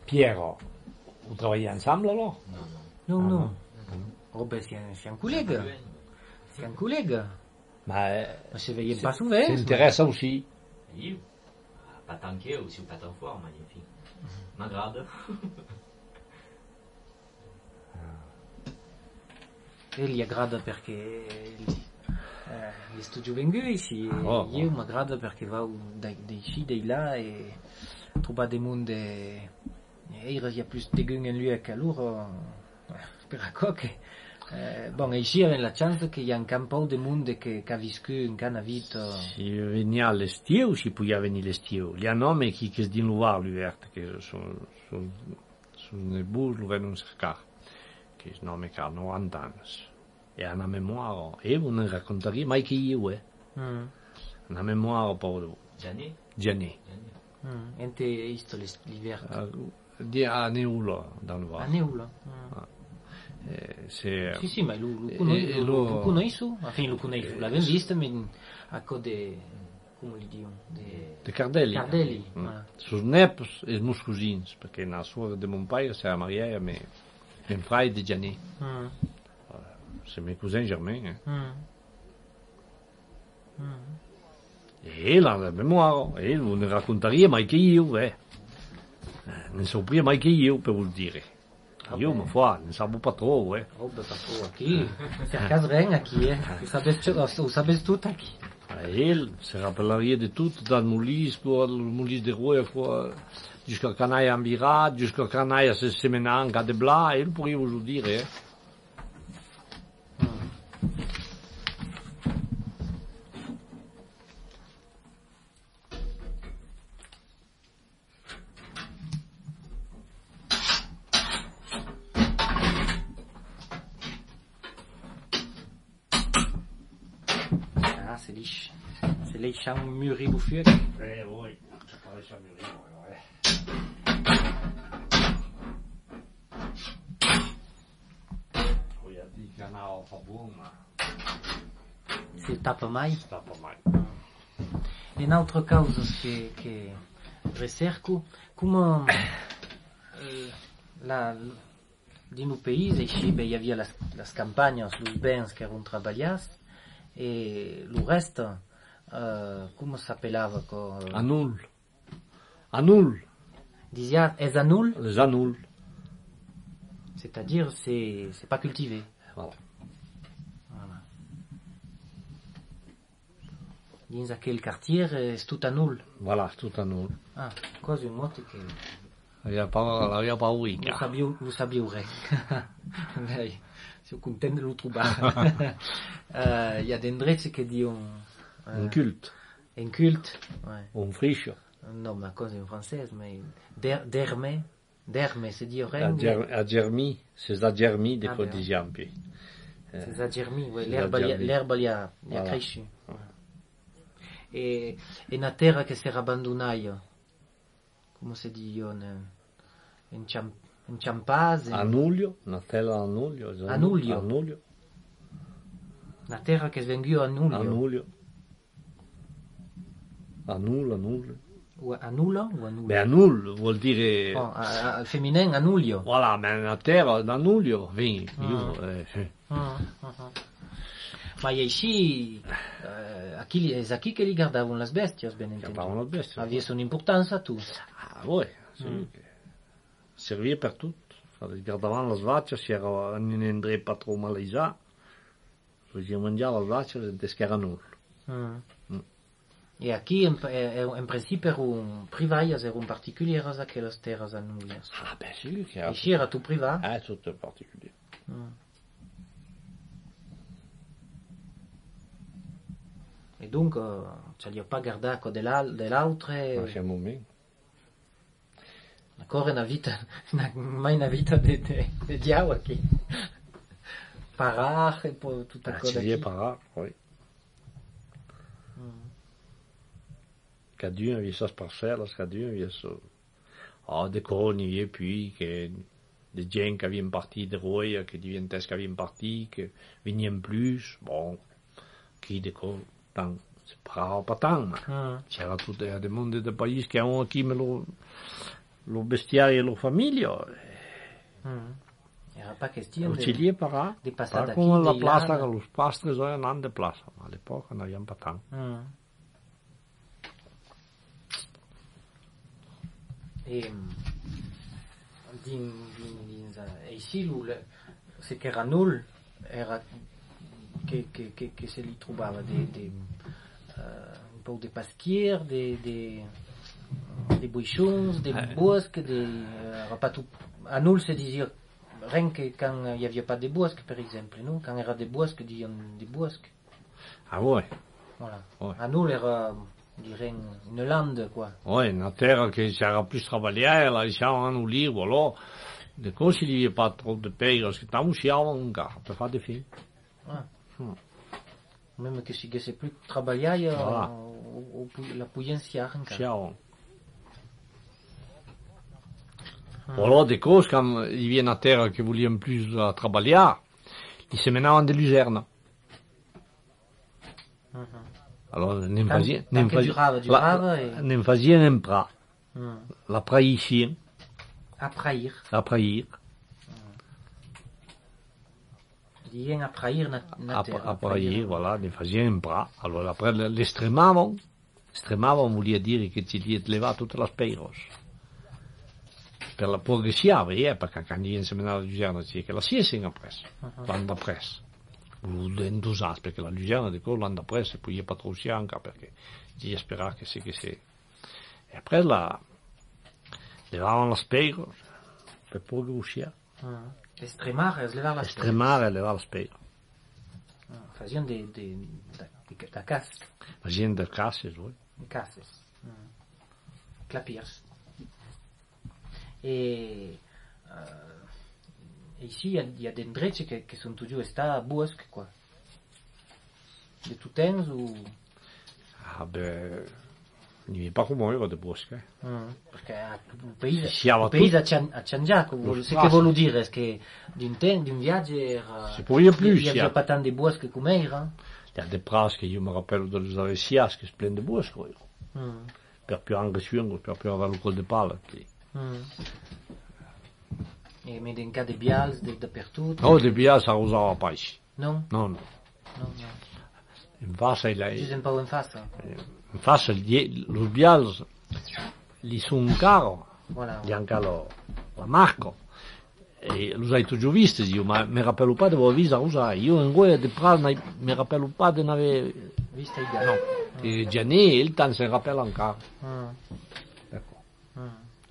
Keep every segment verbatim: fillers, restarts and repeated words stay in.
Pierre, vous travaillez ensemble alors? Non, non. non. Oh ben c'est un, c'est un collègue. C'est un collègue. Mais on se veille pas souvent. C'est intéressant aussi. Io, pas tant que eu, si pas tant fort, mais enfim, m'agrada. E gli aggrada perché eh, gli sto vengo ici e oh, io oh. mi aggrada perché va dai ci dai là e trova des monde e il y a plus de gens en lui qu'à loro per a coque eh, bon ici avec la chance qu'il y a un campo de monde che che ha vissuto in canavito si venia all'estio si pouvait venir l'estio il y a un homme qui qui se dit voir l'hiver que son son son nebus lo vengono cercare che il nome che ha novanta anni e ha una memoria e non raccontaria mai che io è mm. una memoria per Gianni Gianni mm. ente isto l'hiver di a Neulo da un a Neulo mm. ah. eh, se sì sì ma lo lo conosco enfin lo conosco l'abbiamo visto ma a code come li dico de, de Cardelli Cardelli mm. voilà. Sus nepos e nos cugins perché la suora de mon père c'est mariée mais mon frère de Gianni mm. c'est mes cousins germains hein. mm. Mm. e la memoria e non ne raccontaria mai che io eh non saperia mai che io per vuol dire ah io ma fa non sapevo pas trop eh oh ben pas trop aqui per caso rien aqui eh tu sabes tu sabes tout aqui il se rappellerait de tout dans Moulis pour le Moulis de Roy quoi jusqu'à Canaille Ambirat jusqu'à Canaille se semenan de blas il pourrait vous dire eh c'est liche. C'est les champs mûris au feu. Eh oui, c'est pas les champs mûris, ouais. Oui, il y a des canards pas bons, mais... C'est tapa mai. Tapa mai. Une autre cause que, que recerco, comment euh, la, dans nos pays, ici, ben, il y avait las, las campagnas, les bens qui eran traballados, et le reste, euh, comment ça s'appelava? Euh, Anul. Anul. Disait, es anul? Les anuls. C'est-à-dire, c'est, c'est pas cultivé. Voilà. Voilà. Dans quel quartier, c'est tout anul. Voilà, tout anul. Ah, cosa un mot que... Il n'y a pas, il n'y a pas oui. Vous saviez, vous saviez vrai. Je suis content de le trouver. Il y a des endroits qui disent un culte. Un culte, ouais. Un friche. Non, ma cause est française, mais d'hermé, d'hermé, c'est dire rien. A germi, c'est a germi de quoi des jampi. C'est a germi, oui, l'herbe, l'herbe y a, y a cresci. Et, et la terre qui s'est abandonnée, come si dice, in champ, in champase. Annulio, una terra annulio. Annulio. Annulio. La terra che è venuta annulio. Annulio. Annulo, annullo. O annulo o annullo? Beh, annullo vuol dire... Oh, al femminile annulio. Voilà, ma la terra d'annulio, vieni, io... Ah. Eh. Ah, ah, ah. Ma ici, euh, aqui, è qui che li guardavano le bestie, ben entendu. Guardavano le bestie. Aveva un'importanza tu. Ah, oui, mm. Servia per tutto. Guardavano le vacche, si era in endre pas trop malaisà. Si mangiava le vacche, non era nulla. Mm. Mm. E aqui, in, in principio, erano private, erano particolari aquelle terre annullias. Ah, ben sì, che era... Ici era tutto privato? Ah, tutto particolare. Mm. E dunque, ce li ho pas guardato dell'altro. Ma siamo meno. Ancora una vita, mai una vita di diavolo qui. Parar e poi tutta cosa. Ah, ci è parar, oui. Mm. Cada um havia suas parcelas, cada um havia seu... Ah, de coni, e puis, que... de gens qui avaient parti de Roya, que des gens qui avaient parti, que venaient plus, bon, qui de quoi, tant, c'est pas pas tant, mais c'era tutto, il y a des mondes de pays qui ont qui me lo, lo bestiario e lo famiglia. Mm. Era pas question Ci de, lié para, de passar para d'aquí, como la de plaza, là. que los pastres hoy andan de plaza. A l'époque, no habían patán. Mm. E din, din, din, e ici, le, ce qu'era nul era que, que, que, que se li trobava de, de, uh, un peu de pasquier, de, de, de buixons, de boscs, de, uh, pas tout, a nul se dizia rien que quand il n'y avait pas de bosques, par exemple, non? Quand il y avait des bosques, disaient des bosques. Ah ouais. Voilà. Ouais. A nul era, dirais, une lande, quoi. Ouais, una terra che c'era plus travagliare, la lasciavano un libro, là. De cose il n'y avait pas trop de pays, parce que tant usciavano un gars, per fare des films. Ah. Hmm. Même que si c'est plus travailler, Voilà. euh, la puyensia encore. Usciavano. Voilà, des cose, quand il y avait une terre qui voulait plus uh, travailler, ils se menaient de luzerne. Mhm. Alors, ne Tant- faisait, tant ne que faisait, durava, durava, et- ne faisait un prat. Mm. La praïchien, A prair. la praïr, Dien a prair na, na a, terra. a praïr, voilà, ne faisait un prat. Alors, après, l'estremaven, estremaven voulait dire que tu devais te lever toutes les peiros. Per la progressiava, eh, perché quando io inseminava la luzerna, c'è che la siesing appresso, Uh-huh. l'anno d'appresso. L'entusiasmo, perché la luzerna di quello l'anno d'appresso, e poi io pas trop sianca, perché io speravo che sì, che sì. E après, la, levavano la speiros, per progressiare. Mm. Estremar, es levar la Estremare e levare la speiros. Mm. Fazion de, de, de, de, de cas, La gente del casses, voi. de cases. Mm. Clapiers. Et, euh, ici, il y a, il y a des endroits qui, qui sont toujours estats bosques, quoi. De tout temps ou... Ah, ben, il n'y avait pas comment il y a de bosques, eh. Mm. Perché il paese, Siamo il paese tutti- ha, can- ha cangiato. Lo Ce spazio. che voglio dire è che d'un temps, d'un viaggio era... Si pouvait plus, il n'y avait siamo. pas tant de bosques comme era. Il y a des prats que je me rappelle de les avessias, qui se plein de bosques, oui. Mm. Per più anche suongo, per più avere il col de pala. Mm. E mais d'un cas de bials, de dappertutto. Oh, de bias ça usava pas ici. Non, Non, non. non, non. In face, il a, Juste un peu en face. hein. in face, gli- los bials, li sono caro, Voilà. gli anche lo, la marca. E lo sai tu già visto, io, ma mi rappello pas di aver visto a usare. Io in guerra di Prato mi rappello pas di avere, Vista ideale. no, e Gianni, il tanto si rappella ancora. Mm. Ecco. Mm.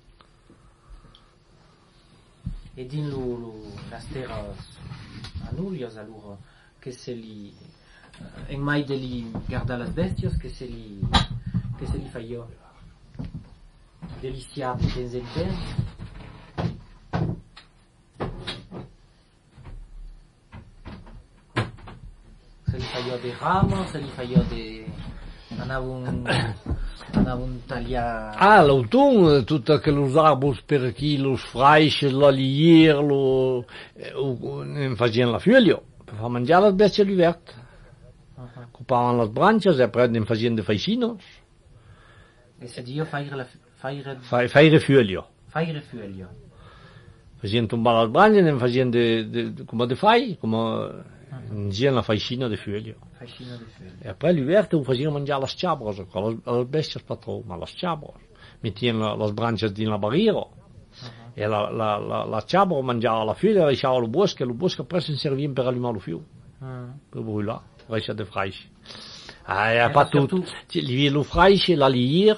E din lu, lu, las terras anulias, allora, che se li... Uh, en mai de li garda las bestias, che se li... che se li fa io. De li siar de temps en temps. Se li fa io de rama, se li fa io de... Anava un... Anava un tagliar... Ah, l'autunno, tutti quegli arbori per chi, lo sfraisce, la lier, lo, eh, ne facevano la figlio, per far mangiare le bestie all'inverno. Uh-huh. Occupavano le branche e poi ne facevano dei faicino, E se dio faire la... Faire... fai, fai figlio. Faire fuelio. Facevano tombare le branche e ne facevano de, de, de, come de fai, come facevano la faicina di figlio. Fascino de fuelio. E poi all'inverno facevano mangiare le sciabros, con le, le bestie patrone, ma le sciabros. Mettevano le branche in la barriera. E la, la, la, la ciabra mangiava la figlia, lasciava il bosco, e il bosco presso serviva per allumare il fuoco, Mm. per bruciare, lascia de fraici. Ah, e Era pas tutto. surtout- Li lo fraici, la lier,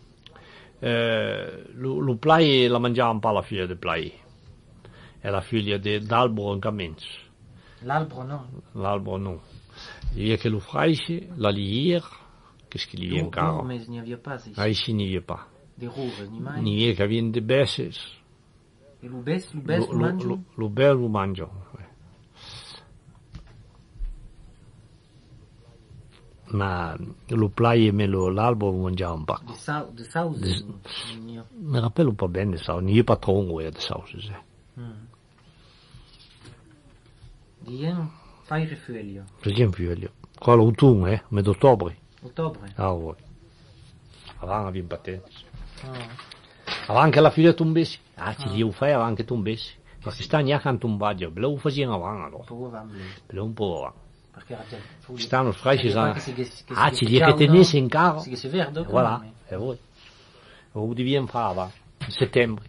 eh, lo, lo plai la mangiava un po' la figlia de plai. E la figlia d'albero in cammincio. L'albro no. L'albero no. Li che lo fraici, la lier, qu'est-ce qu'il y a encore? Mais il n'y avait pas ici. Ah, ici, n'y est pas. Des roures, ni mai. N'y est, che viene de besses. E l'ubes, l'ubes Lo, lo, mangio. lo, lo bel lo mangio. Ma lo plai me lo l'albo lo mangiava un po'. De sau, de saus. Des- Ni- Mi rappello un po' bene di sauce, non è patron di sauce. Mm. Dien faire fuelio. Per esempio, io, qua l'autunno, eh, metà ottobre. Ottobre. Ah, voi. Avanti abbiamo patenti. Ah. Avant che la figlia tombessi. Ah, ci li ho fai avant che tombessi. Perché sta neanche a tombare, però lo facevano avant allora. Un po' avanti. Però un po' avanti. Perché era già... Stanno fraici, Perché sa... si- che si- che Ah, si- ci che li che ciao, tenessi no? in carro. Si che si verde, E voilà, come? e voi. Lo devi fare, in settembre.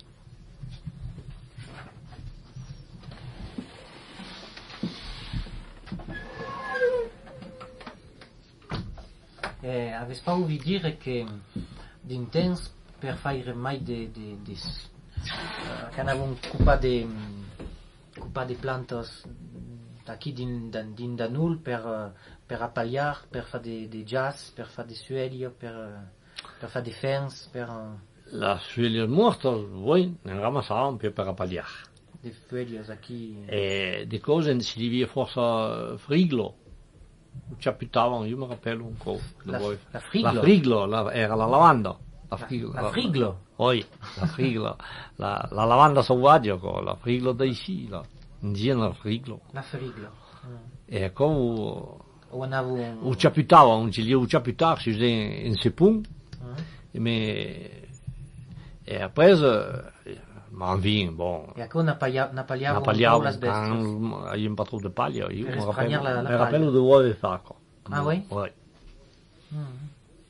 Eh, avessi pas ouvi dire che d'intens per fare mai de, de, de uh, che avevano cupa de cupa de plantas aquí din, din, din Danul per, uh, per appagliar, per fare de, de jazz, per fare de suelio, per, uh, per fare de fens, per uh, La suelia morta, voi ne ramassavamo per per appagliare. de fuelios aquí. E di cose si devia forse friglo. Ci appitavano, io mi rappello un po'. La- voi. la friglo? La friglo, la- era la lavanda. La La- friglo. la friglo? Poi, la friglo. la, la lavanda selvaggia, la friglo dai sci, la, insieme la friglo. La friglo. Mm. E come O andavo o ci appitavano, ci li ci appitavano, si usava in sepun, mm. e me... E après, ma vin, bon... E acá napallia- napalliavo Na un po' las pagliavo, bestias. quand il y a pas trop de paille, io Per mi espragnar la- la rappello, mi rappello paglia. di vuole sacco. Ah, oui? Oui. Mm.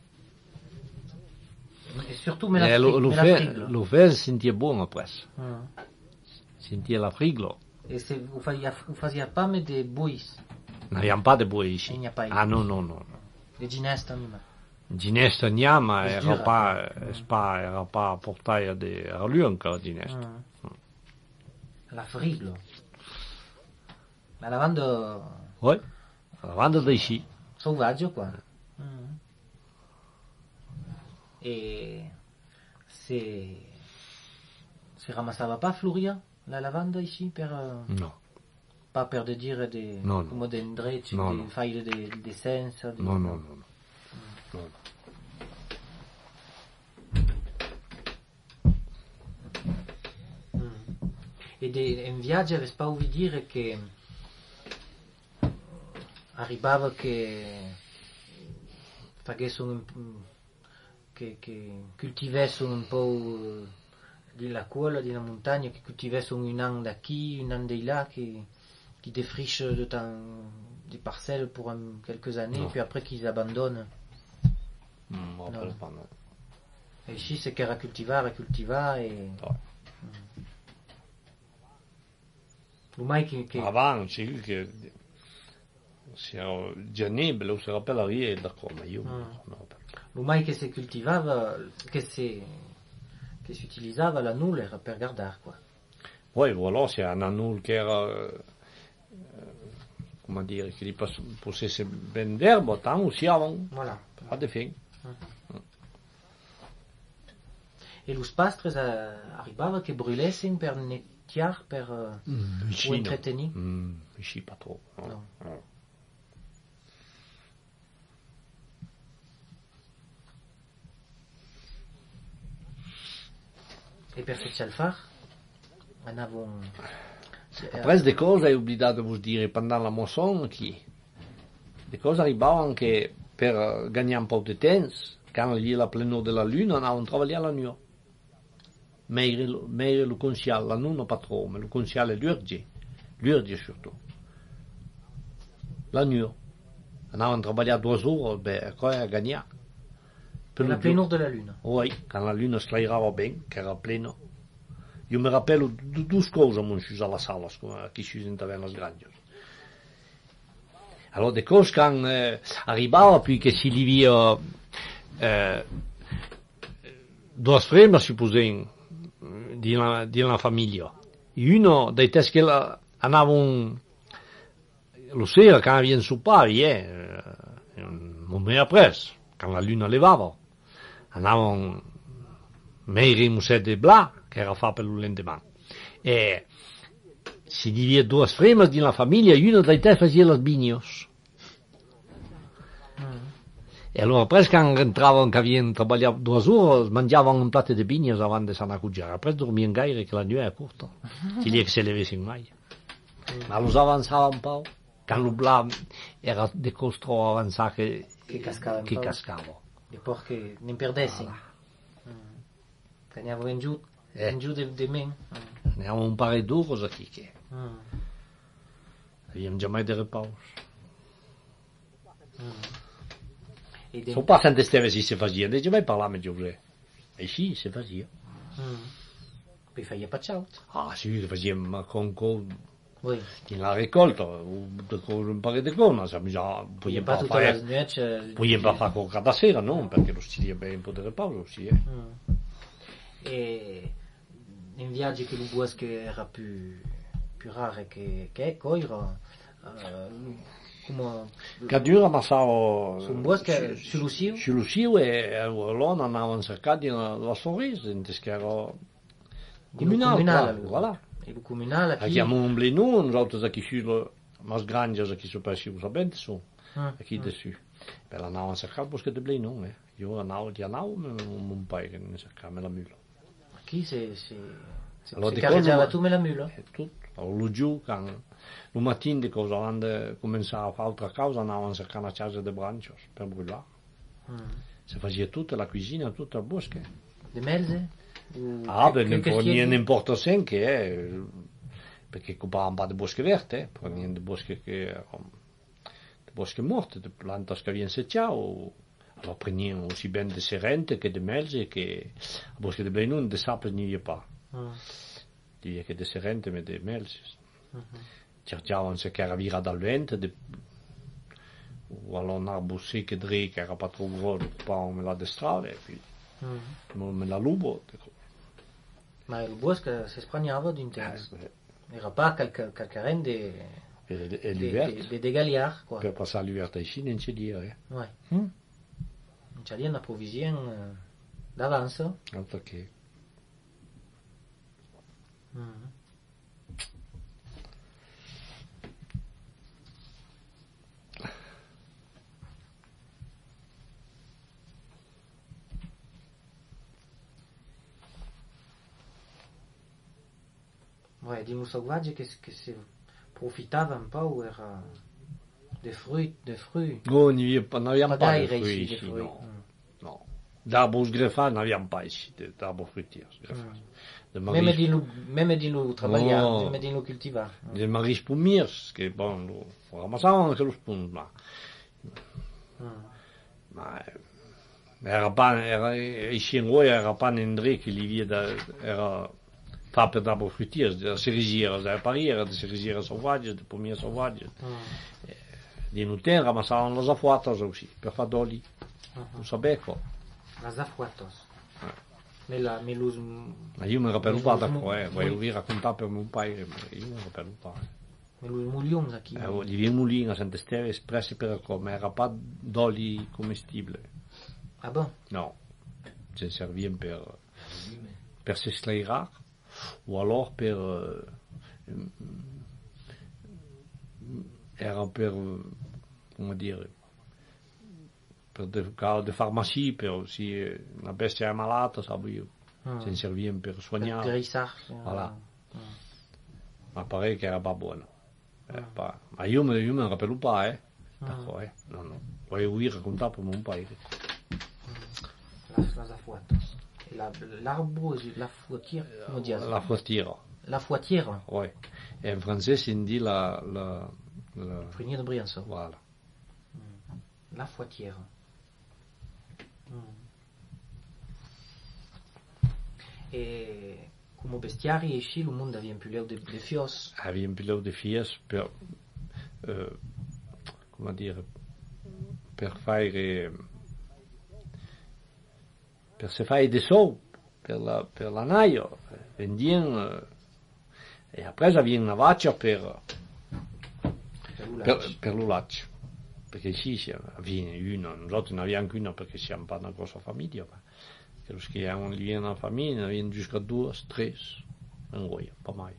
E surtout me la, E fri- lo, lo, me la fe, friglo. lo fe sentia buono après. Mm. Sentia la friglo. E se o fazia, o fazia pame de buis, Non abbiamo pas de buoi ici. E n'y a pas Ah ici. non, non, non. de ginesta anima. Ginesta niama Es era dura. pas, es pas, era pas portaia de Arluanca, ginesta. Mm. La friglo. Ma lavando Oui. Lavanda da ici. selvaggio qua. Mm. E se se ramassava pas Floria la lavanda ici per uh, No. pas per de dire de No, no. come de ndreci, No, de no. faile de de senza, de, No, no, no. no. No, no. Mm. E de, in viaggio avessi pas ouvi dire che arrivava che facesse un che, che coltivesse un po' di la colla di una montagna, che coltivesse un an d'acquis, un an de là, qui, qui défriche de temps, des parcelles pour un- quelques années, Non. puis après qu'ils abandonnent. Mm, ma No. rappelle pas, no. Et ici, c'est qu'à cultivar, à cultivar, et No. ormai che, che Avant, c'est lui che... Si era Giannibile, o si rappella rien, d'accord, ma io Mm. non mi rappello. ormai che si coltivava, che si, che si utilizzava la nulla era per guardare qua. Oui, voilà, c'est un anneau qui era... euh, comment dire, che gli pos- possesse ben d'erba, tant usiavano, Voilà. a de fin. E los pastres eh, arrivava che brûlessin per nettiar, per eh, Mm, ici, o no. entretenir. Mm, ici, pas trop. No. No. No. E per fece al far andavano Après, des cose, hai oublidato di dire, pendant la moisson, chi? Des cose arrivavano che per gagnare un po' di tempo, quando gli la pleno della luna, andavano a travagliare la nuit. Meglio, meglio lo consigliare, la luna pas trop, ma lo consigliare l'urgi, l'urgi surtout. La nuit. Andavano a travagliare due ore, beh, quoi a gagnare. Per la lo plenur de la luna. Oui, quand la luna sclairava ben, che era pleno. Io mi rappello di due cose quando sono alla sala, come chi si sentava nelle grange. Allora, le cose quando eh, arrivava, puis che si livia eh, due fremme, si posavano, di una, di una famiglia. E uno dei testi che la, andavano, lo sera, quando avevano soppari, eh, un momento appresso, quando la luna levava, andavano meglio in un set di bla, che era fatto per l'endemà. E si divide due fremme di una famiglia, e uno dei te faceva le bignos. Mm. E allora presto quando entravano, che avevano lavorato due ore, mangiavano un piatto di bignos avanti di andare a cucciare. Presto dormivano gaire, che la notte è corta. Si lì che si levessero mai. Ma lo avanzava un po'. Quando il bla era di costro avanzato che, Che cascava un che po'. cascava. E perché ne perdessin. Mm. Che ne avevo in giù, Eh. in giù di, di me. Ne avevamo un paio d'ore qui che Mm. abbiamo già mai delle pause. Mm. E de- Sono pas sempre steve si si fazia, dice mai parlare di Giuseppe. E sì, si fazia. Mm. Poi fai pacciaut. Ah sì, si fazia, ma con, con Oui. in la raccolta, un paio di cose, ma siamo già, Poi poi pas pas tutta la fare, noce. poi pas fare con cada sera, no? Perché lo studia bene un po' delle pause aussi, eh. Mm. E in viaggi che lo bosco era più, più raro che, che coiro, uh, come Che dura ma stavo su un bosco, sullo Sio, sullo Sio e allora andavano a cercare la, la sorrisa, in che era comunale, comunale, qua, voilà. e il comunale qui, Abbiamo un blino, nosaltres aqui sul, mas granges aqui super si sapete su, Mm, aqui mm. dessus. Per andavano a cercare bosco di blino, eh. Io andavo, ti andavo, un paio che ne cercava la mula. Qui c'est c'est c'est Allora, c'est di carreggiava quello- tu me la mula. E tutto. Allora, lo giù, quando, lo mattino di cosa, quando cominciava a fare altra cosa, andavano a cercare una casa di branchos per brûlare. Mm. Si faceva tutta la cucina, tutto al bosco. De melze? Ou- Ah, che- beh, che- che non stiedi? n'importa sempre, eh, perché occupavano pas de boschi verti, eh, prendiamo de boschi che erano, de boschi morti, de plantas che avevano secciato, o, allora prendiamo aussi bien de serente che de melze, che a boschi de Bleinon, de sapes n'y avait pas. Mm. Il y avait que de serente, mais de melze. Mhm. Cercavano se che era vira dal vento, de, o allora un arbo secco che era pas trop gros, occupavamo la de strada, e poi Mm. me la lubo. Ma il bosco si spragnava d'intero. Eh, Era pas quel quel de E, e de l'hiver, de de galiard quoi. per passare l'hiver ici, non c'è dire, eh. Ouais. Mm. C'è lì una provvision euh, d'avance. Altro che. Mm. Ouais, dis-nous sauvages che, che si profitava un po' era des fruits, des fruits. No, non abbiamo Pas pas de d'ail fruits ici, des ici, fruits. no. Mm. No. D'arbres greffats, non abbiamo pas ici, d'arbres fruitiers greffats. De Même maris, di nous, même di nous travailler, No. même di nous cultivar. de maris pumiers, che bon, lo ramassavano anche lo spunto, ma, Mm. ma eh, era pas, era, ici in Roya era pas un endroit che li via da, era fatto d'arbres fruitiers, de cerisiere, da pariera, de cerisiere sauvages, de pommiers sauvages. Mm. Di Nuten ramassavano le affuatas aussi, per fare d'oli, Mhm. lo sapevo. Las afuatos. Mais la, mais los, Ma io mi rappello pas da qua, eh, voglio vi raccontare per mio padre, ma io mi rappello pas. mais los moulions aqui. Eh, li viene mulino a Santa Steve espressi per come era pas d'oli commestibile. Ah bon? No, ce servivano per, per se sclairar, o allora per, eh, era per, come dire, per de, de farmacie, per si una bestia è malata, sapevo io, Mm. ce servivano per Per soignare, grissar. Voilà. Mm. ma pare che era pas buono. Eh, pa- ma io me, io me ne rappello pas, eh. Mm. D'accord, eh. No, no. Voglio vi raccontare per mio padre. Las, las afuatos. Et la, l'arbre, la fouetière, comment dire ça? La frostiera, La fouetière. ouais. E in francese si dit la, la, la, Frignier de Briançon. voilà. La fouetière. Mm. E come bestiari esci il mondo aveva più leo de, de fios. Había un piloto de fies per, eh, come dire, per fare, per se fare dei soldi, per la, per la naio, vendiamo, eh, e après aveva una vaccia per, Per l'ulaccio. per, per l'ulaccio. Perché sì, sì, aveva una, nosaltres non abbiamo anche una perché siamo pas una grossa famiglia, ma quello che hanno lì una famiglia, avevano giusto due, tre, in Roya, pas mai.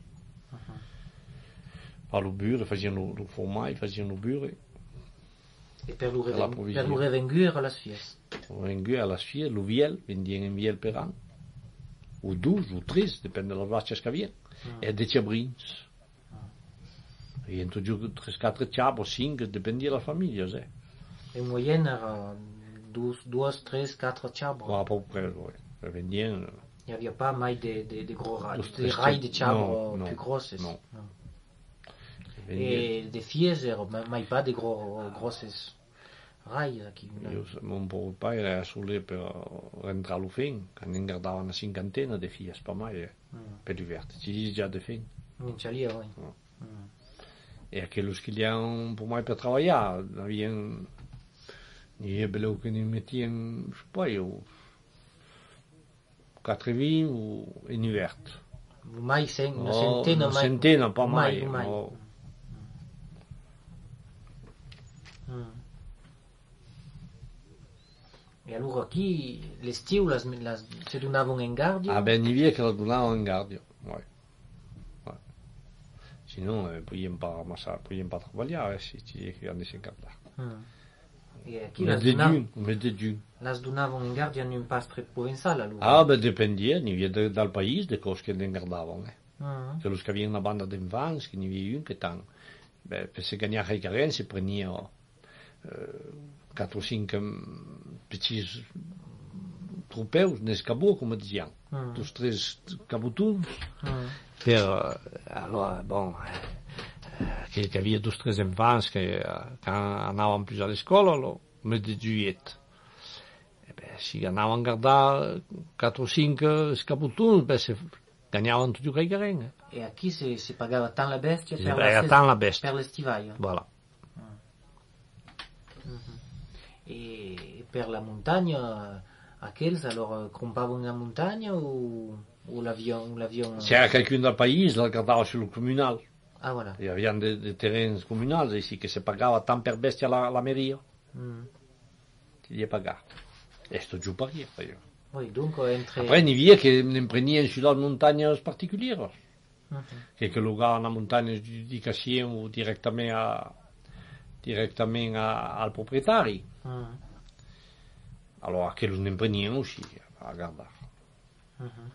Par le buren, facevano lo formaggio, facevano lo buren, E per lo, Per la reven, provvision. per lo revengur las fies. vengono alla sfida, lo viel, vendiamo in viel per anno, o due, o tre, dipende dalle vacche che avevano, e dei ciabrins. Rientro giù tre, quattro ciabo, cinque, dipende dalla famiglia, sai. E in moyenne era due, due, tre, quattro ciabro. Ma a peu près, ouais. Vendiamo Il n'y avait pas mai des, des, des gros rails, Los des tres rails de che- chabro no, plus no, grosses. no. Non. Venia- Et des filles, mai pas des gros, grosses rails aquí. Io, mon beau pai era sulle per rentrare lo fin, che ne guardava una cinquantina di figlie per mai, eh, Mm. per divertirsi, ci dice già di fin. Non c'è lì, oui. No. Mm. E aqueles que iam por mai para trabalhar, haviam ni beleu que ni metiam, pai, o quatre-vingts ou en hiver. Mai sen, una Oh, centena, una mai. centena, pas mai. mai. mai. Oh. Mm. E allora aquí, l'estiu, las, las, se donavano in guardia? Ah ben, ni via che la donavano in guardia, ouais. Ouais. Sinon, eh, pouviam pas amassar, pouviam pas trabalhar, eh, si ci che andessi in guardia. Mm. E aquí O las, mês de donav giugno, o mês de giugno. las donavano in guardia in un pastre provenzale, allora? Ah, ben, dependia, ni via de, dal país, de cose che ne guardavano, eh. Mm. Quellos que havien una banda d'infants, que n'hi havia un que tant, ben, per se guanyar el carrer, se prenia eh, quatre o cinc petits tropeus, nes cabó, com diziam, Mm. dos tres cabotuns, Mm. per, alors, bon, que, que havia dos tres infants que, que anaven plus a l'escola, lo mes de juillet. E ben, si anaven a guardar quatre o cinc cabotuns, ben, se guanyaven tot el carrer, eh. E aquí se, se pagava tant la bestia Si per pagava la, tant la bestia. per l'estivaio. Voilà. E per la montagna, aquells, allora crompavano la montagna o, o l'avion? l'avion... C'era quelqu'un del país, la guardava sul comunal. Ah, voilà. Hi havia de, de terrens comunals, així que se pagava tant per bèstia la, la meria, Mm. que li pagar. Esto giù paria, io. Oui, donc entre... Après, n'hi havia que ne prenien sur les muntanyes particulars, Mhm. que que lugar na muntanya dedicació o directament a directament a, al proprietari. Mm. Alors, aquells ne prenien aussi a guardar. Mhm.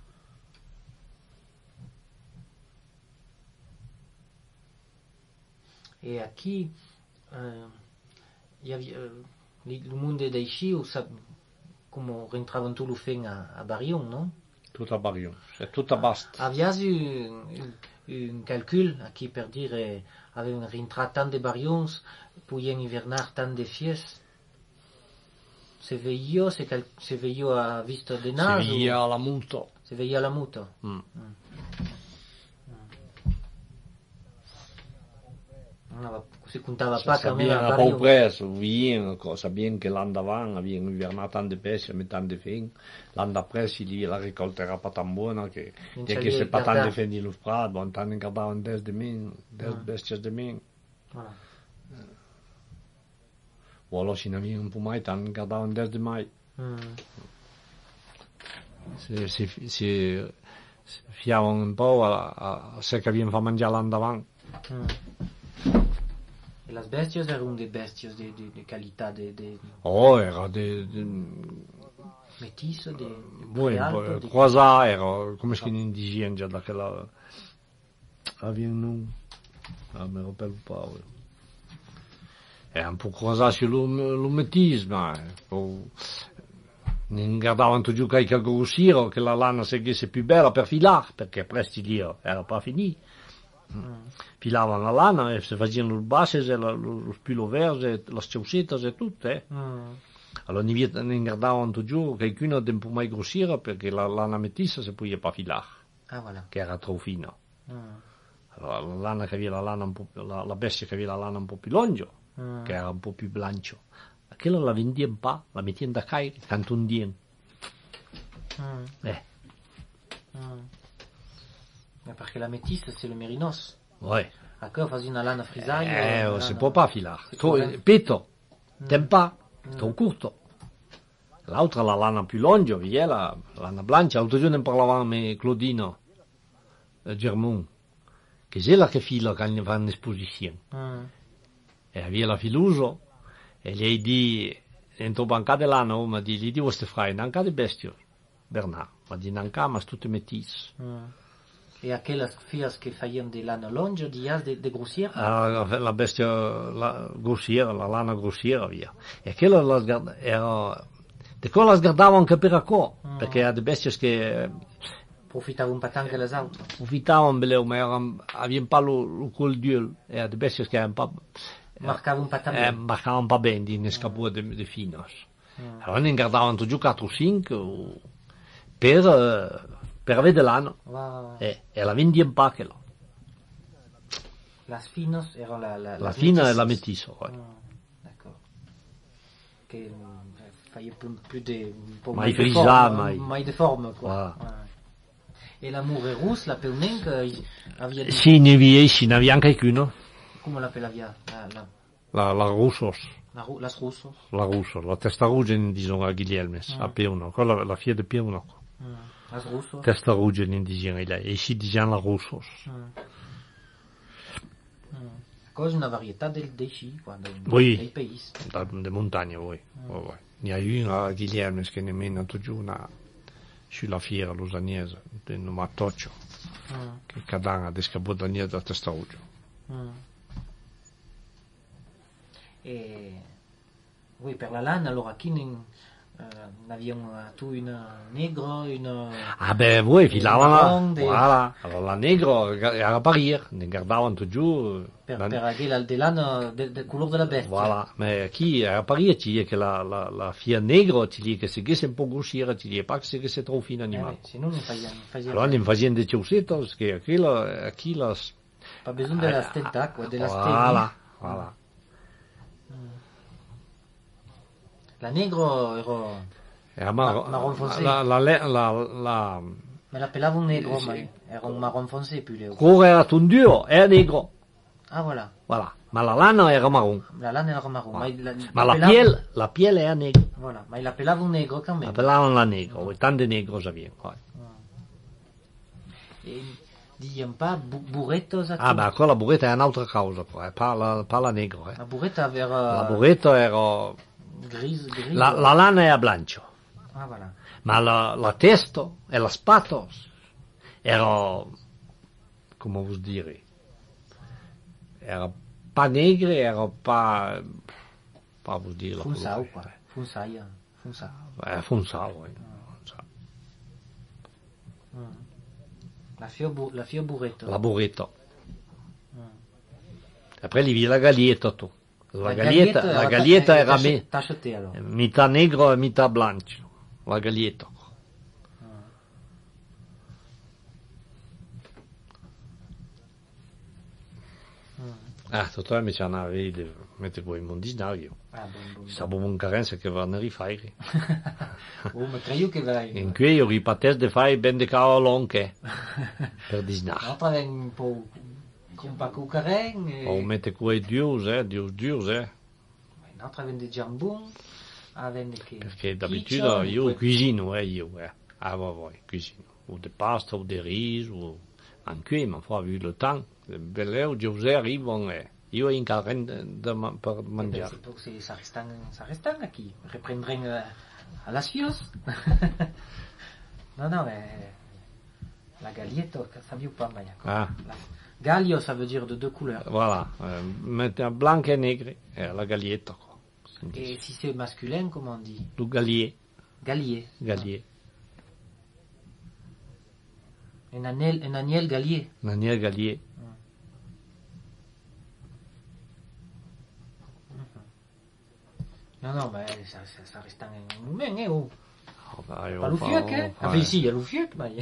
E aquí eh, hi havia, eh, li- il monde d'així, ho sap, com rentraven tot lo fent a, a Barion, no? Tot a Barion, c'est tot a bast. Avias un, un, un calcul aquí per dire, avevano rintrat tant de Barions, podien hivernar tant de fies. Se veia, se, cal, se veia a vista de Se nas, veia la multa. se veia la muta. Mm. No, si contava Se pas que sabien a a Barion. peu près, sabien, sabien que l'any d'avant havien hivernat tant de peix, mais tant de feng. L'any d'après, si la recolta era pas tan bona, que Non ja c'è que lì se pas tant guardar. de feng los prats, bon, tant en guardaven des de men, des Ah. bèsties de men. Voilà. O alors, si n'havien un po' mai, tant en guardaven des de mai. Mm. Se, se, se, se fiaven un po' a, a, a ce que havien fa menjar l'any d'avant. Mm. E las bestias erano de bestias de, de, de qualità, de, de Oh, era de... de metiso, de, de Buen, prealto, de... croisà era, come si diziam già daquela... Havien un... Ah, me rappelle pas, oui. Era un po' croisà sur lo, lo metisme, eh. O... Ne guardavano tutto che grossire, che la lana seguisse più bella per filar, perché presto lì era pas fini. Mm. Filavano la lana e se facevano le bases, e la, lo, lo spilo verde, le chaussette e tutto, eh. Mm. Allora ne, ne guardavano tutto qualcuno di un po' mai grossire perché la lana metissa si poteva pas filar, Ah, voilà. che era troppo fina. Mm. Allora la lana che aveva la lana un po', la, la bestia che aveva la lana un po' più lunga, Mm. che era un po' più blancio. Aquella la vendiamo pas, la mettiamo da caire, tanto un dien. Mm. Eh, Mm. Ma perché la métisse, c'est le mérinos. ouais. Encore, fais une lana frisaille. Eh, una si lana- può pas filar. Si Tro- può, eh. Peto, Mm. tem pas, Mm. troppo corto. L'altra la lana più lunga, via la lana blanca. L'altro giorno ne parlavamo con Claudino eh, Germon, che è la che fila quando fa un'esposizione. Mm. E aveva la filuso, e lei di, entro banca dell'anno, ma di, lì di vostre frai, nanca di bestio, Bernard, ma di nanca, ma tutte metis. Mm. E aquelas fias que faziam de lana longa, dias de, de grossière. Ah, la bestia la, grossiera, la lana grossiera, via. E quella la sguarda, era, de quella la sguardavano anche per acqua, Mm. perché era di bestie che Profitavam pas tant que les autres. Profitavam beleu, ma eram, havien pas lo, lo col duel, e de bestias que eran pa, Marcavam pas tant eh, bien. marcavam pa ben din escapua de, de finos. Mm. Allora ne guardavan giù quattro o cinque per, eh, per avere dell'anno, Wow. e, e la vendien pa che là. Las finos eran la, la, La las fina e métisses. la métisse, ouais. Mm, d'accord. Que euh, fallait plus, plus de, un peu Mai de frisà, forme, mai. mai de forme, quoi. Voilà. Ouais. Et l'amour est rousse, la pelmen, que havia dit, Sì, ne vi, sì, ne havia anche uno, comment l'appellavia? La, la, la, la Russos, la, ru- las russos. la Russos, la testarugen, disons, a Guglielmes, Mm. a Peuno, quella, la figlia di Peuno. Mm. Las russos. Testarugen, in disons, là, e ici, disons, la Russos. Mm. Mm. Cause una varietà del, dei sci, quoi, dei, Oui. dei paesi. Da, de montagna, oui. Ouais, ouais. Il y a eu una a Guglielmes che ne mena giù una, sulla fiera lausanese, del Matoccio, Mm. che cadana a descabodania da Testarugen. Mm. Et oui, per la lana, alors aquí n'en euh, avions tout une nègre, une Ah ben, oui, filavano, marron, de- voilà. Allora la negro era a parir, ne guardavano giù, per, la- per aquella de lana del de color de la bestia. voilà. Ma chi era a parir, ci dice che la, la, la fia negro, ci dice che se che un po' grossiera, ci dice pas che se che se troppo fine Eh, animale. oui, sinon, non faisait, faisait Allora ne facevano dei ciusetos, che aquilo, aquilo, pas besoin de la stenta, quoi, de la voilà, voilà. La negro era, Era marron, Ma- marron foncé. la, la, la, la, la, me l'appellavano negro, Sì. ma era un marron foncé, più le. colore era tundio, era negro, Ah, voilà. voilà. Ma la lana era marron. La lana era marron. Voilà. Ma, la, Ma la l'appellavano- piel, la piel era negra. Voilà, ma l'appellavano negro quand même. Appelavano la negro, e tante negros avevano. ouais. Et diziam pas bu- burretos a Ah, beh, quella burretta è un'altra cosa, poi, eh, parla, parla negro, eh. La burretta era La burretta era, gris, gris. la, la lana era blanco, Ah, voilà. ma la, la testa e la spatos era, come vuol dire, era pas negre, era pas, pas vuol dire. la Funsau, colore. quoi. Funsaia. Funsa. Eh, funsau, eh. Funsau. La fior, bu- la fior burretta. La burretta. Après, il y a la galietta, tu. La, La galietta, la galietta era me, Tachetée, alors. metà negro e metà blanco. La galietta. Ah, tutto mi c'è una vede, mette poi in mondinario. Ah, bon, bon. Sabo un carenza che vanno a rifare. Oh, ma creio che vai. In cui io ripates de fare ben de cao lonche. Per disnar. L'altra ven un po' con pa cucaren. O mette quei dius, eh, dius dius, eh. L'altra ven de jambon. Aven che. Perché d'abitudine io cuisino, eh, io, eh. Ah, va, va, cuisino. Ou de pasta, ou de riz, ou anche, ma fa vu le temps. Beleu, José arrivano, eh. Io in caren de ma, per mangiare. Donc, c'est, ça restant, ça restant aquí. Reprendrem euh, à las fios. non, non, mais la galietto, ça veut pas mal. Ah, Galio, ça veut dire de deux couleurs. voilà. Eh, mette blanc e negre, eh, la galietta, quoi. Et si c'est masculin, comment on dit? Du galier, Gallier. galier. Un anel, un agnel gallier. Naniel galier. Non, non, mais ça, ça, ça reste un humain, hein, oh. Oh, dai, Pas oh, l'oufiec, oh, hein? oh, Ah, eh. si, il y a l'oufiec, mais...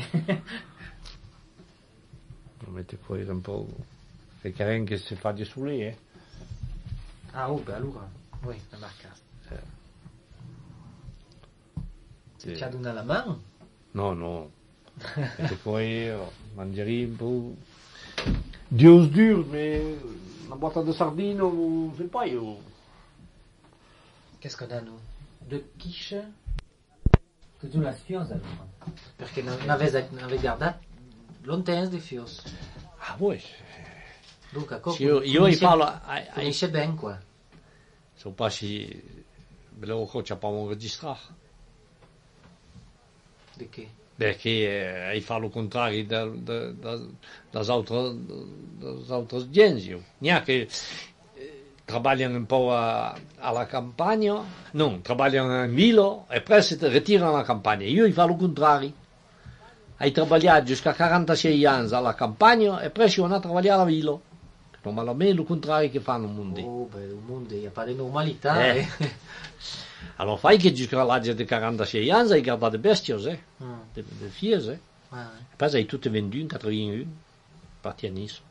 Mette poi un po' le caren che si fa di su lì, eh. ah, oh, ben alors, oui, la marque. Sì. Tu as donné la main? No, no. Mette poi oh, mangiare un po'. Dios dur, mais una botta di sardino, non so pas io. Qu'est-ce qu'on a, nous? De quiche? Que tu las fios, alors. Parce que n'avait gardé longtemps des fios. Ah, vuoi? Donc, à quoi? Sì, io, io gli parlo ai, ai, Conosce bien, quoi. so pas si volevo che ci abbiamo registrato. De che? Perché eh, hai fatto il contrario da, da, da, das altre, das altre gens. Neanche eh, lavorano un po' a, alla campagna, no, lavorano in vilo e poi si ritirano alla campagna. Io gli faccio il contrario. Hai trabalhato jusqu'à quarantasei anni alla campagna e poi si vanno a lavorare a villa. Normalmente è il contrario che fanno il mondo. Oh, beh, il mondo il n'y a pas de normalità. Eh. Eh. Allora fai che jusqu'à l'âge di quarantasei anni hai guardato bestie, eh? Mm. De, de filles, eh? Ah, E poi hai tutte vendute in ottantuno, parti a Nice.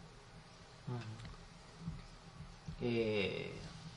et,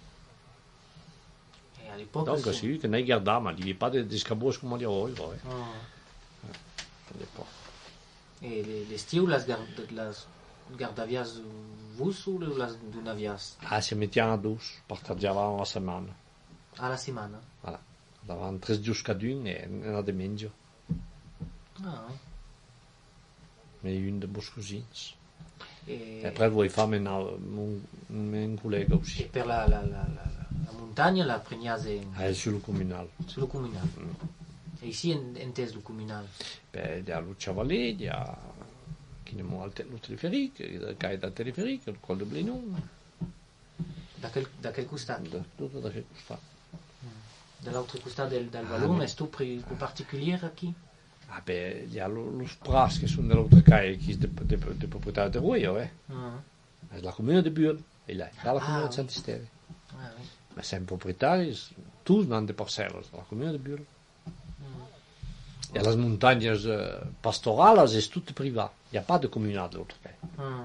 et à l'époque. Donc c'est- sì, che ne guardiamo, ma non pas de, de scabos come li ho, eh? Ah. Ça dépend. Et les, les stiu las, gar, las gardavias vus ou las dunavias Ah, si mettiamo a dus, parteggiavamo la settimana. a la setmana? Voilà. Davant tres gius cadun e una de menjo. Ah, oui. Mais une de meus cosins. Et, E après voi fame una, un, un collega et aussi. per la, la, la, la, la montagne, la preniase Ah, sul comunal. sul comunal. Et ici, en, en tes le comunal. Beh, il y a lo Chavalet, il y a qui ne m'ont le téléphérique, il y a le téléphérique, le col de Blénon, Da quel, da quel costat? tutto da che fa. De l'autre costat del, del Ah, vallon, oui. est tu pri, cu particulier aquí? Ah, beh, il y a lo, lo Spras che sono dell'altra calle, qui de, de, de propriétaire de Royo, eh. Ah, C'est la commune de Bulle, et là, dans la Ah, commune de oui. Saint-Estève. ah, oui. Mais c'est un propriétaire, tous dans des parcelles, la commune de Bulle. Et les montagnes euh, pastorales, c'est tout privé. Il n'y a pas de communal de l'autre côté. Ah.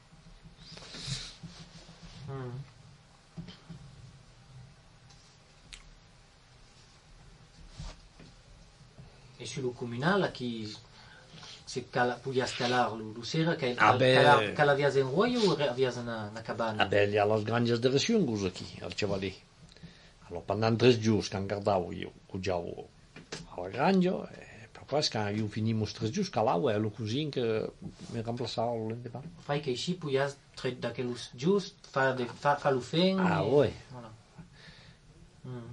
Ah. E sul comunal aquí se cala, puias calar lo, lo sera que Ah, beh. calar, calavias en royo ou avias na, na cabana? Ah ben, il y a les granges de Resiungos aquí, al Chavalet. Alors, pendant tres jours, quand guardavo io, cugiavo alla granja, e poi quand io finimos tres jours, calavo, e lo cusin che mi remplaçava l'endemà. Fai que així puias tret d'aquells just, fa, de, fa, fa lo fent... Ah, i- oui. Voilà. Mm.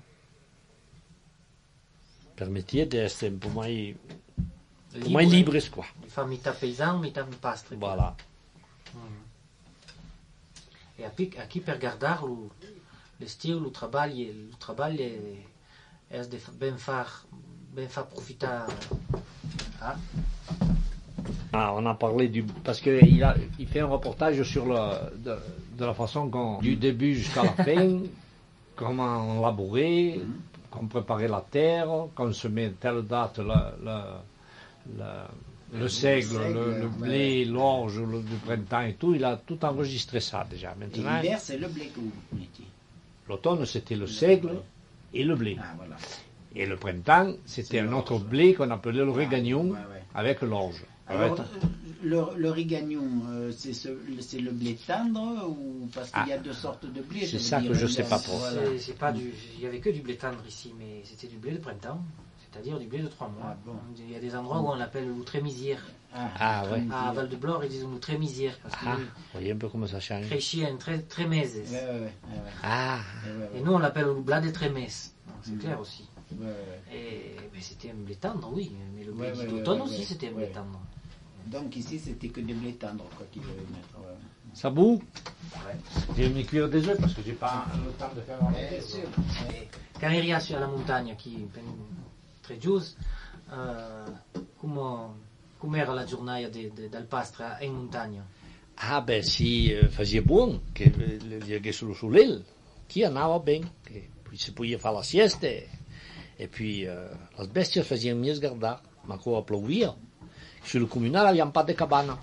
Permettia di essere un po' mai, un po' Libre. mai libres, quoi. Fa mitad paysan, mitad pastre. Voilà. Mm. E aquí, aquí per guardar lo, l'estiu, lo treball, lo treball è, és de f- ben far, ben far profitar... Ah, Ah, on a parlé du... Parce qu'il a, il fait un reportage sur le, de, de la façon qu'on, du début jusqu'à la fin, comment on labourait, qu'on préparait la terre, qu'on se met telle date le, le, le, le seigle, le, le blé, l'orge, le, du printemps et tout. Il a tout enregistré ça déjà. Et Maintenant, l'hiver, c'est le blé que vous mettiez. l'automne, c'était le seigle et le blé. Ah, voilà. Et le printemps, c'était C'est un l'orge. autre blé qu'on appelait le régagnon, ouais, ouais. avec l'orge. Alors, Ouais. euh, le, le rigagnon, euh, c'est ce- c'est le blé tendre ou parce qu'il y a deux sortes de blé? C'est veux ça dire, que je le- sais pas trop. voilà. c'est, c'est pas du... Il y avait que du blé tendre ici, mais c'était du blé de printemps, c'est-à-dire du blé de trois mois. Ah, bon. Il y a des endroits où on l'appelle le trémisière. Ah, Ah, ouais. À Val-de-Blore, ils disent le trémisière, parce Ah, que vous voyez un peu comment ça change. créchit en très, très meses. Ouais, ouais, ouais, ouais, Ah, ouais, ouais, Et ouais. nous, on l'appelle le blé de trémès. C'est Mm. clair aussi. Ouais, ouais, ouais. Et ben, c'était un blé tendre, oui. Mais le blé Ouais, ouais, d'automne ouais, aussi, ouais. c'était un blé Ouais. tendre. Donc ici, c'était que des blés tendres quoi, qu'il devait mettre. Ouais. ça boue. Je vais me cuire des œufs parce que j'ai pas le temps de faire un Bien sûr. Et quand il y a sur la montagne, qui est très juste, euh, comment, comment era la giornata de, de, del pastre en montagne? Ah, ben si eh, faisait bon, que le llegués sur le soleil, qui en avait bien, que puis se pouvait faire la sieste, et, et puis euh, les besties faisaient mieux garder, mais quand il pleuvait, sur le communal, il n'y avait pas de cabane.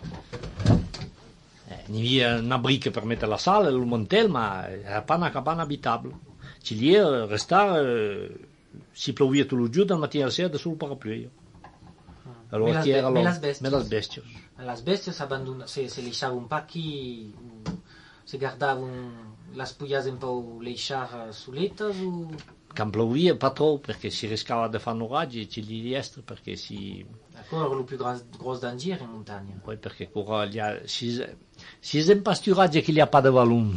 Il y avait un abri qui permettait la salle, le montel, mais il n'y avait pas de cabane habitable. Tu y restait, euh, s'il pleuvait tout le jour, dans le matin à sera sous le parapluie. Alors, Mais qui las era be- mais lo- las bestias. mais las bestias. Les besties s'abandonnaven, se, se lasciaven pas qui, ou se gardaven, les pujaven per lasciar soletes o... Quand pleuvia, pas trop, perché si riscava di fare un oraggio e ci li riestre, perché si... Encore le plus gros, gros danger en montagne. Poi perché qua il y a... Si, si è in pasturatge che il n'y a pas de vallons,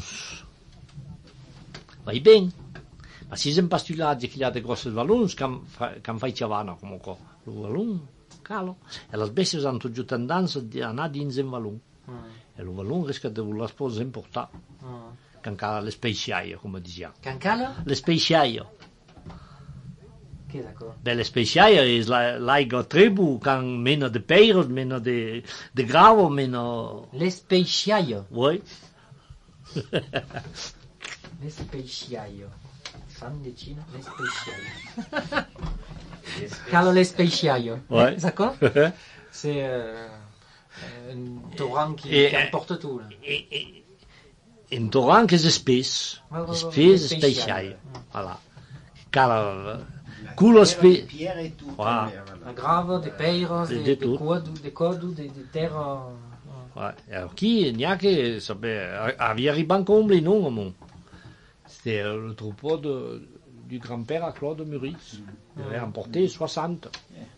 va bene. Ma si è in pasturatge che il y a de grosses vallons, quand, quand fai ciavana comunque, il vallon, calo. E le bestie hanno giù tendenza di andare dins in vallon. Mm. E il vallon rischia di voler sposa importare, Mm. che ancora le speciaie, come diciamo. Cancala? Le speciaie. Che d'accord. Ben, le speciaia is la, laiga tribu, can mena de peiros, mena de, de gravo, mena... L'especiaio. Oui. L'especiaio. Fan de Cina, l'especiaio. Calo l'especiaio. Ouais. D'accord? C'est euh, un torrent qui, Et, qui emporte tout. Là. E, e, in Toran che è spesso, Ouais, ouais, ouais, spesso speciaio. speciaia. Voilà. Car, culo spe... Pierre et tout. Voilà. La grave, des peiros, De- des, de des tout. codos, des codos, des, des terres. Ouais. Alors, qui, neanche, sapeva, aveva ribancomble non, à mon. C'était euh, le troupeau de, du grand-père à Claude Meurice. Il avait emporté soixante.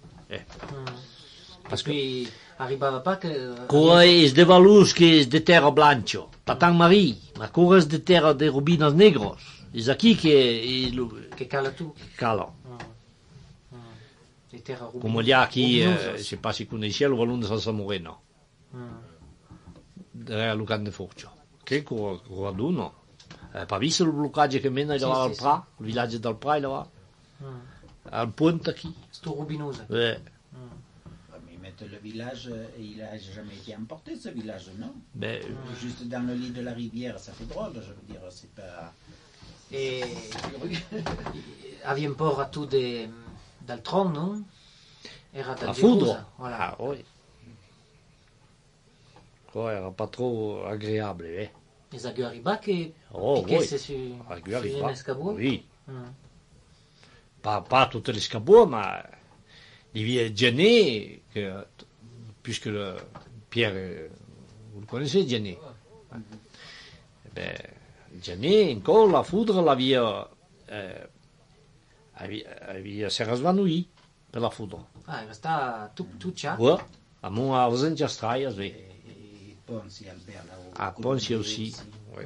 Parce que arrivava pas que. Cores de valusques de terra blancho, tatang mari, ma cores de terra de rubinas negros. Es aquí que es lo Che cala tout. cala. Les terres rubinos- Come gli aquí, eh, rubinosas. se passi con il cielo, valun de Salsa Moreno. Mm. De Lucan de Forcio. Che corraduno. Eh, pa visto il bloccaggio che mena Sì, là al sì, Pra, il villaggio del Pra, là, Mm. al ponte qui. Sto rubinosa. Eh, Mais mettre le village, euh, il a jamais été emporté ce village, non? ben, Juste dans le lit de la rivière, ça fait drôle, je veux dire, c'est pas. E aveva un po' ratto de, dal tron, non? Era da la Gerusa, foudre. Voilà. Ah, oui. Quoi, era pas trop agréable, eh. Les agues arriba che Oh, piquasse oui. su, Ah, su arriva. un escabeau. Oui. Mm. Pas, pas toutes les scabots, mais il y a Gianni, que, puisque le, Pierre, euh, vous le connaissez, Gianni. Eh ben, Gianni, encore, la foudre l'avait, euh, avait, avait s'est rasvanouie per la foudre. Ah, era sta tu, tuccia. Ouais, à mon ausente straias, oui. Et Ponce et Albert là-haut. À Ponce aussi. Ouais.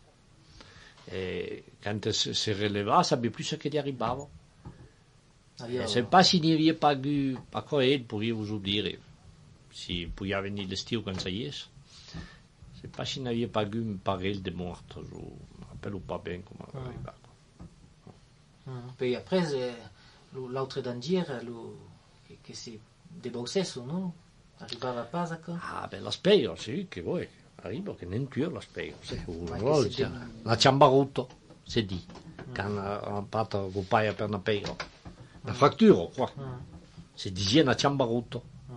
Et quand elle se se releva, ça savait plus ce qui lui arrivava. Aveva- Je ne sais pas s'il n'y avait pas eu, à quoi il pourrait vous dire, s'il pouvait venir l'estiu quand ça y est. Je ne sais pas s'il n'y avait pas eu une parelle de morts, je ne me rappelle pas bien comment Ah. arriva. Mm. Poi après, eh, lo- l'altre dangiera, lo, che, che si debaucesso, no? Arrivava a Pasaco. Ah, ben la spero, sì, che vuoi. Arriva che non più la spero. Sì, Ma che volta. si La ciambarotto, si di, che hanno fatto un paio per una pera. La frattura, qua. Mm. Si dice una ciambarotto. Mm.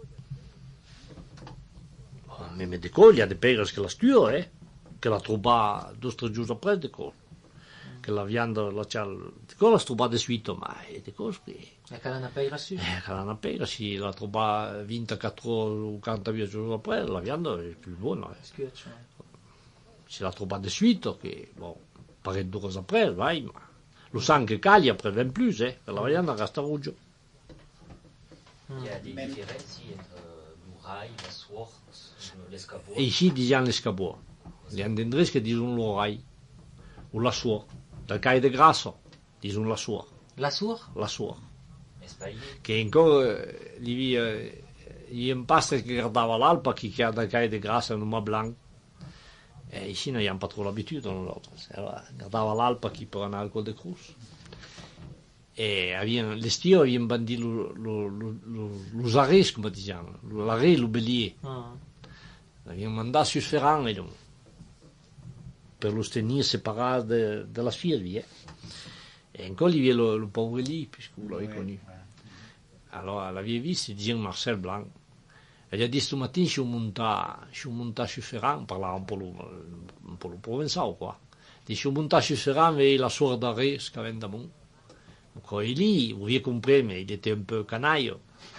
Mais me décolle, il y a des pères qui la stuent, eh, che la trouva deux trois jours après, décolle. Che la viande, la cial, décolle la trouva de suite, ma è décolle che, La calana peira su. eh, che la pera, si la trouva ventiquattro ou quarante jours après, la viande è più buona, eh. Schioccio. Si la trouva de suite, che, bon, paret d'heures après, vai, ma, lo sang che caglia, après vingt plus, eh, che la viande resta rouge. Il y a des Même- différences entre l'ouraille, la swart, l'escabeau. E ici, diciamo l'escabeau. Gli andendres che dicono l'orai, o la sua. Dal caio de grasso, dicono la sua. La sour. La sua. Espaillé. Che ancora eh, lì eh, gli un pastre che guardava l'alpa che ha dal caio de grasso non ma blanc. E ici non abbiamo pas trop l'abitudine nosaltres. Allora, guardava l'alpa che per un alcool de cruz. E avevano, l'estiu avevano bandito lo, lo, lo, lo, los arrêts, come diciamo, l'arrêt, lo bellier. Mm. Avevano mandato su Ferran e non. Per lo tenir separati de, de las fiervi, eh. E ancora lì aveva lo, lo pauvre lì, puisque vous l'avez Ouais, connu. ouais. Alors, l'avait visto, diceva Marcel Blanc. E gli ha detto stamattina ci ho montato, ci ho montato su Ferran, parlava un po' lo, un po' lo provenzale, qua. Dice, ho montato su Ferran e la soeur d'arrêt, ce qu'avait d'amont. Quand il lit, vous avez compris, mais il était un peu canaille.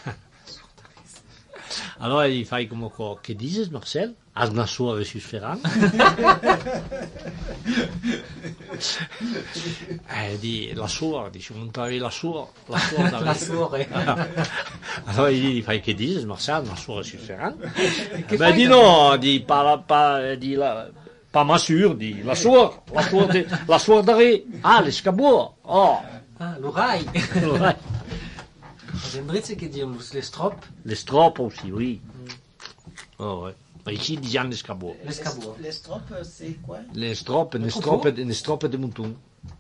Alors il fait comme quoi, que dices Marcel? Has una soirée sur Ferran? Il dit, la soirée, dit, je monte avec la soirée, la soirée d'arrêt. La sour. eh. Alors il dit, il fait que dices Marcel, una soirée sur Ferran? Ben il dit non, il dit, pas, la- pas, il dit, la, pas ma sûre, dit, la soirée, la soirée, de- la soirée d'arrêt. Ah, l'escabeau, oh! Ah, l'oreille. Ouais. Les Indrizzi che dicono le strop, Les stropes aussi, oui. Oh, ouais. Mais ici, ils disent l'escabeau. l'escabeau. Les stropes, c'est quoi? Les stropes, les troupeau. stropes, les stropes de mouton.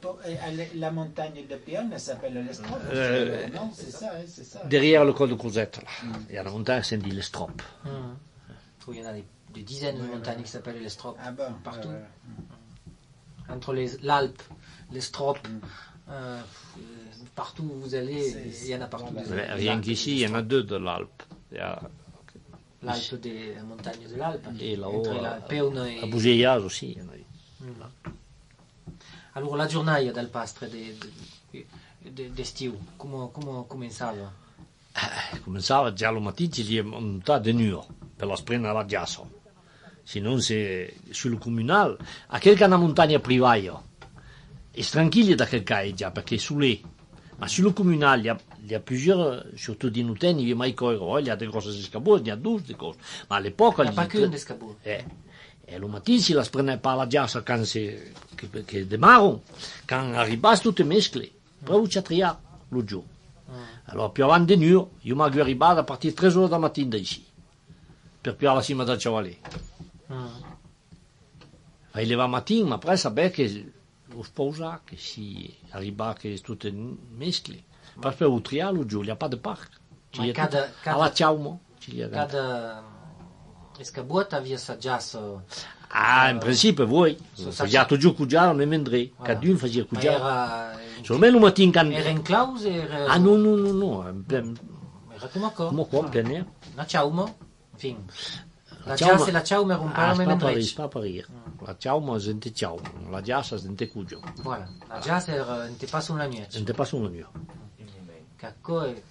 pour- euh, la montagne de Péon, elle s'appelle l'Estrop. Euh, non, c'est ça, hein, c'est ça. Derrière le col de Courgette, là. Il y a la montagne, c'est dit l'Estrop. Hum. Il y en a des, des dizaines de montagnes qui s'appellent les Strop. Ah bon, Partout. ouais, ouais. Entre les- l'Alpe, les Strop, Mm. euh, partout où vous allez, C'est- il y en a partout. voilà. des- Mais des rien Alpes, qu'ici, des il y en a Strop. deux de l'Alpe. Il y a L'Alpe des la montagne de l'Alpe. Et là-haut, Entre la à- Péon et... à Bougeillage aussi. Il y en a. Mm. Allora, la giornata dal pastre de, de, de, d'estiu, come, come cominciava? Cominciava già lo mattino, ci si montava di nuovo per la sprena alla giasso. Se non se sul comunale, a quel che è una montagna privata, è tranquilla da quel che è già, perché è su lì. Ma sul comunale, il y a, il y a plusieurs, surtout di Nuteni, il mai coiro, il y a des grosses escabeaux, il y a douze des grosses. Ma all'epoca... Il n'y a pas qu'une d'escabeau. Eh, e lo mattino si la sprena per la giassa quando si, che, che demarano, quando arrivano tutte mescole, proprio ci attriamo, lo giù. Allora più avanti di noi, io mi arrivavo a partire tre ore da mattina da ici, per più alla cima del Ciavalè. Mm. Fai leva mattina, ma poi sapere che lo sposa, che si arriva che tutte mescole, per più utriare giù, il n'y a pas de parc. Ma cada- cada- alla ciaumo, ci gli Cada escabuota aveva assaggiato. Ah, in principio voi, Sono facciate giù cugiare, mi mendrei, Voilà. cadun faceva Ma cugiare. era, Solo me lo mattino quando... era in clause? Era, Ah no, no, no, no, in plein- Era come qua? come qua, in plein air. La ciaumo? Fin. La ciauma- giassa e la ciaumo erano un Ah, po' c'est meno pas pareil, in c'est pas pareil. La ciauma, gente ciauma, la giassa, gente cugio. Voilà. La giassa era, non ti passa una nuce. Gente passa uno mio. Cacco e...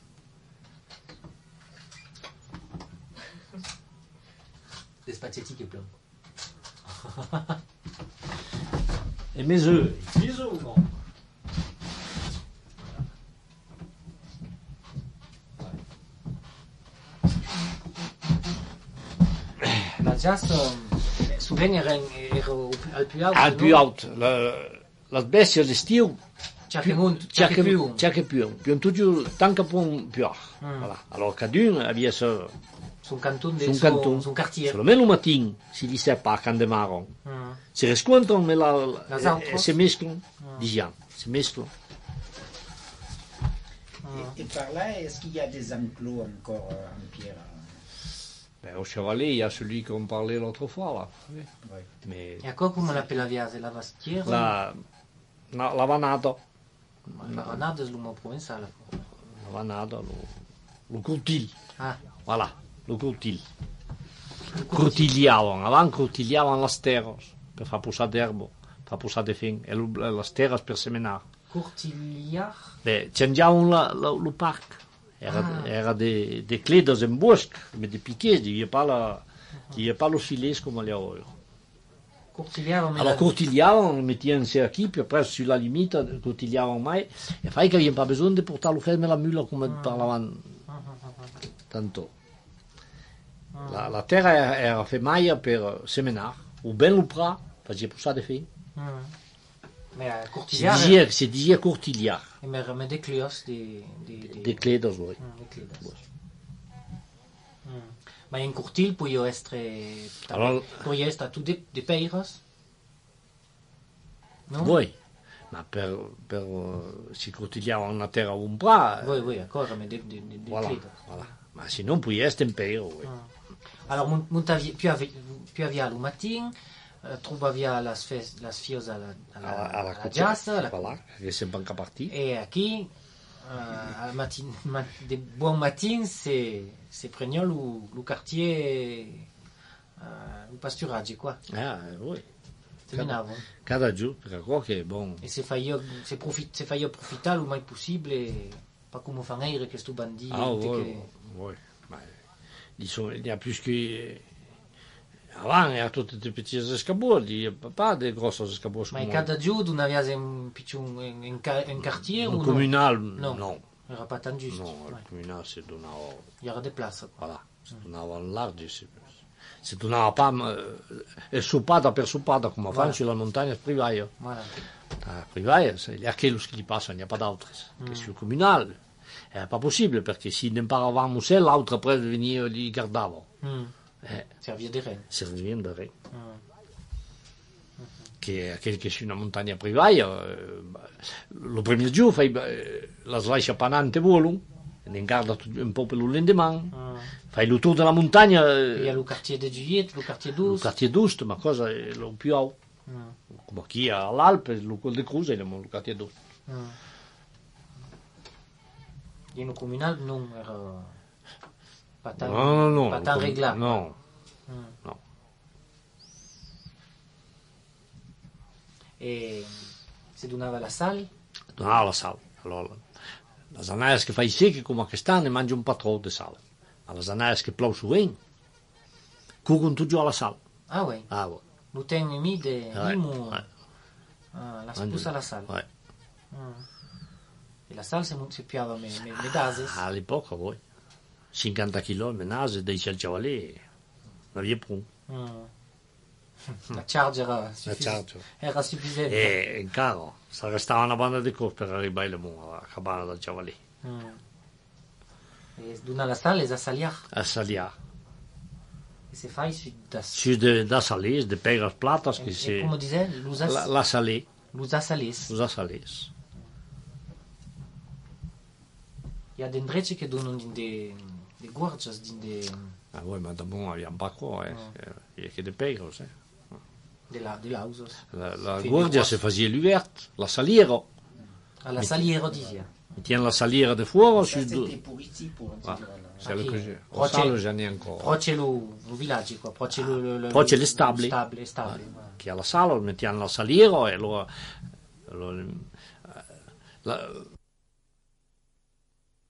Des spaghetti che plein. E mes œufs, mes œufs, non. La giassa, souvent era, era al più alto. Al più alto, la, la bestia d'estiu, C'è che non, c'è c'è che che più. c'è che più, più tutto tanto più più. Mm. Voilà. Alors cadun aveva so Su un canton su del un suo, canton, su un quartier. solo meno matin si dice pas quand démarrons. Mm. Si riscontrano mais la, la Las e, autres? e si mescolano, diciamo, si mescolano. Et, et par là, est-ce qu'il y a des enclos encore euh, en pierre? Ben, au Chevalet, il y a celui qu'on parlait l'autre fois là. Oui. Ouais. Mais E a qua come la pelaviase? La vastiera? la la, la vanada, La vanada slumo provenzale. la vanada, lo, lo cortil, Ah, voilà, lo cortil. Cortigliavano, avanti cortigliavano le terre per far poussare d'erba, far poussare de fin, e lo- le terre per seminare. Courtiliard? Beh, changiavano la, la, lo parc, era, Ah. era de, de cledes en bosc, mais de piquets, il n'y a pas la, il y a pas lo silès comme il y a aujourd'hui. Courtiliard, Alors cortigliavano, lo mettevano in cerchi, puis après sulla limita cortigliavano mai, e fai che non pas besoin de portarlo fermo la mula come parlavano tanto. La, la terra era, era femaia per seminare, o ben lo pra, faceva poussare de fin. Mm. Mais à Si Courtiliard, dizia, si dizia cortigliar, il me remet des clios, des... des, des... de cledes, oui. Mm, des clios. Mm. Ma in Courtil puoi essere... Allora- Puoi essere tu de, de peiras? No? Voi, ma per, per eh, si cortigliava una terra o un pra, Voi, voi, ancora, ma de, de, de, de voilà, clios. voilà. Ma se non puoi essere tempero, oui. Mm. Alors, mon- montavi, più, avi, più avia al matin, uh, trovavi las, fes, las fios alla, alla, alla, alla, alla giassa, alla, voilà, che è sempre anche partito. e aquí, uh, al matin, ma, de buon matin, se, se prenio lo, lo quartier, uh, lo pasturage, quoi. Ah, oui. Terminavo. Cada giorno, perché qua che è buono. E se fai io, se profit, se fai io approfittare lo mai possibile, pas come fanno che sto bandito, Ah, oui, che... oui. Ma, ils sont, il y a plus que... Avant, il y a tutti i petits escabeaux, il n'y a pas de grosses escabeaux. Ma in cada giorno non avevi un picciun in, in, ca- in quartier Le o no? communal, Non. non. Era pas tant juste. Non, le Ouais. communal, c'est donnava, Il y aura des places. Quoi. voilà, c'est donnava en large. C'est, c'est donnava pas, euh, è suppata per suppata, come Voilà. fanno sulla montagna privaia. Voilà. La privaia, c'est gli archelos che gli passano, il n'y a pas d'autres. Che sul communal, è pas possible, perché se ne paravamo se l'altro après veniva li guardavo. Mm. Eh, Servir des reines. servivano da re. Mm. che aquel che è una montagna privata, eh, lo primo giorno fai eh, la slascia panante volo, e ne guarda un po' per lo lendemain, Ah. fai il tour della montagna, Il y a eh, le quartier de Juliette, le quartier il douze. quartier d'Ost, ma cosa è lo più alto, Ah. come chi all'Alpe, il Col de Cruz, è il quartier d'Ost. Ah. Et nos communal, non, era pas tant, No, no, no. pas tant réglable. No, Ah. no. Et si donava la salle, No, la sal. Allora, le zanaies che fai secche come quest'anno mangi un po' troppo di sale. Ma le zanaies che plou su vento, cuocono tutti alla sal. ah ouais, Ah, ouais. nous tenons mis de Ouais, limo, ouais. ah, la Mangi- spousse à la salle. Ouais. Ah. Et la salle, c'est mon c'est piava me me me dases. Ah, all'epoca voi. cinquanta kg menase dei cialciavalè. Non vi è più. Ah. La charge era La suffis- charge. era sufficiente. E in carro, si restava una banda di corsa per arrivare alle mura, alla cabana del ciavalè. Ah. Et dona la salle, les a saliar. A Salia. Et c'est failli sur das. Su de, da Salés, de Pegas Platas, che Et, et si... comme on disait, nous a La, la Salé, nous a salis. usa Salés. Il y a des ndreci che donano de de gorges, din de Ah, voi, ma da buon abbiamo pas qua, eh. Ah. E che de Pegas, eh. de la de la houses. La, la Fini guardia qua. si faceva l'uvert, la saliera. À la salière dizia. Mi tiene la saliera de fuori Ça, su c'était due. pour ici, pour Ah, dire, là. c'est le Ok. que j'ai. Au Proche- sale, j'en ai ancora. Proche lo lo villaggi qua, proche lo lo lo- Proche le lo stabili. stabile, stabile. voilà. Che alla sala mettiamo la saliera e allora, allora eh, la,